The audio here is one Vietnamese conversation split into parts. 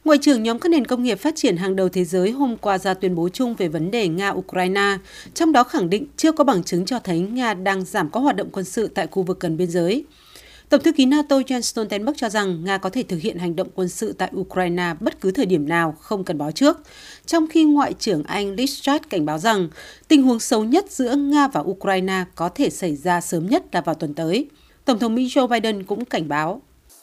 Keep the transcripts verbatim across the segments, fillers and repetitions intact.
Ngoại trưởng nhóm các nền công nghiệp phát triển hàng đầu thế giới hôm qua ra tuyên bố chung về vấn đề Nga-Ukraine, trong đó khẳng định chưa có bằng chứng cho thấy Nga đang giảm các hoạt động quân sự tại khu vực gần biên giới. Tổng thư ký NATO Jens Stoltenberg cho rằng Nga có thể thực hiện hành động quân sự tại Ukraine bất cứ thời điểm nào, không cần báo trước, trong khi Ngoại trưởng Anh Liz Truss cảnh báo rằng tình huống xấu nhất giữa Nga và Ukraine có thể xảy ra sớm nhất là vào tuần tới. Tổng thống Mỹ Joe Biden cũng cảnh báo.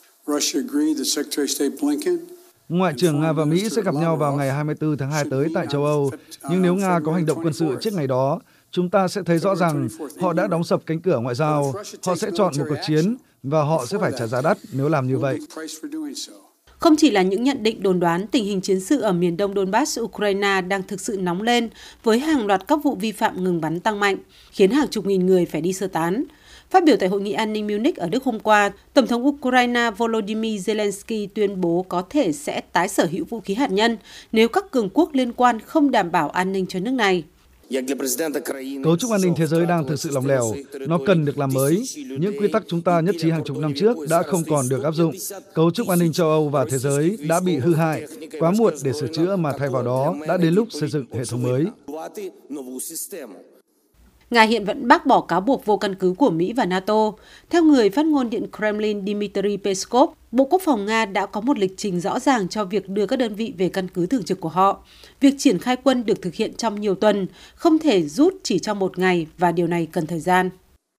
Ngoại trưởng Nga và Mỹ sẽ gặp nhau vào ngày hai mươi tư tháng hai tới tại châu Âu, nhưng nếu Nga có hành động quân sự trước ngày đó, chúng ta sẽ thấy rõ rằng họ đã đóng sập cánh cửa ngoại giao, họ sẽ chọn một cuộc chiến và họ sẽ phải trả giá đắt nếu làm như vậy. Không chỉ là những nhận định đồn đoán, tình hình chiến sự ở miền đông Donbass, Ukraine đang thực sự nóng lên với hàng loạt các vụ vi phạm ngừng bắn tăng mạnh, khiến hàng chục nghìn người phải đi sơ tán. Phát biểu tại Hội nghị an ninh Munich ở Đức hôm qua, Tổng thống Ukraine Volodymyr Zelensky tuyên bố có thể sẽ tái sở hữu vũ khí hạt nhân nếu các cường quốc liên quan không đảm bảo an ninh cho nước này. Cấu trúc an ninh thế giới đang thực sự lỏng lẻo, nó cần được làm mới. Những quy tắc chúng ta nhất trí hàng chục năm trước đã không còn được áp dụng. Cấu trúc an ninh châu Âu và thế giới đã bị hư hại, quá muộn để sửa chữa mà thay vào đó đã đến lúc xây dựng hệ thống mới. Nga hiện vẫn bác bỏ cáo buộc vô căn cứ của Mỹ và NATO. Theo người phát ngôn Điện Kremlin Dmitry Peskov, Bộ Quốc phòng Nga đã có một lịch trình rõ ràng cho việc đưa các đơn vị về căn cứ thường trực của họ. Việc triển khai quân được thực hiện trong nhiều tuần, không thể rút chỉ trong một ngày và điều này cần thời gian.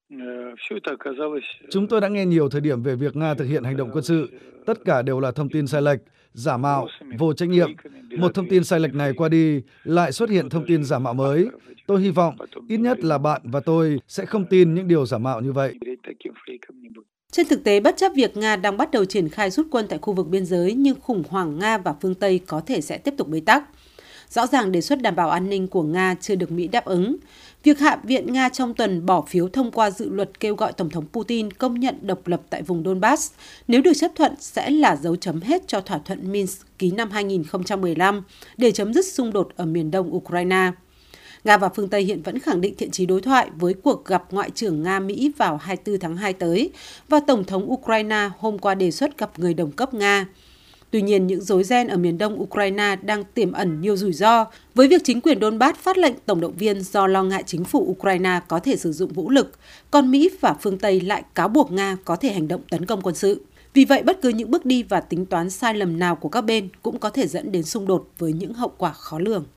Chúng tôi đã nghe nhiều thời điểm về việc Nga thực hiện hành động quân sự. Tất cả đều là thông tin sai lệch, giả mạo, vô trách nhiệm. Một thông tin sai lệch này qua đi, lại xuất hiện thông tin giả mạo mới. Tôi hy vọng ít nhất là bạn và tôi sẽ không tin những điều giả mạo như vậy. Trên thực tế, bất chấp việc Nga đang bắt đầu triển khai rút quân tại khu vực biên giới, nhưng khủng hoảng Nga và phương Tây có thể sẽ tiếp tục bế tắc. Rõ ràng đề xuất đảm bảo an ninh của Nga chưa được Mỹ đáp ứng. Việc Hạ viện Nga trong tuần bỏ phiếu thông qua dự luật kêu gọi Tổng thống Putin công nhận độc lập tại vùng Donbass, nếu được chấp thuận sẽ là dấu chấm hết cho thỏa thuận Minsk ký năm hai nghìn không trăm mười lăm để chấm dứt xung đột ở miền đông Ukraine. Nga và phương Tây hiện vẫn khẳng định thiện chí đối thoại với cuộc gặp Ngoại trưởng Nga-Mỹ vào hai mươi tư tháng hai tới và Tổng thống Ukraine hôm qua đề xuất gặp người đồng cấp Nga. Tuy nhiên, những rối ren ở miền đông Ukraine đang tiềm ẩn nhiều rủi ro với việc chính quyền Donbass phát lệnh tổng động viên do lo ngại chính phủ Ukraine có thể sử dụng vũ lực, còn Mỹ và phương Tây lại cáo buộc Nga có thể hành động tấn công quân sự. Vì vậy, bất cứ những bước đi và tính toán sai lầm nào của các bên cũng có thể dẫn đến xung đột với những hậu quả khó lường.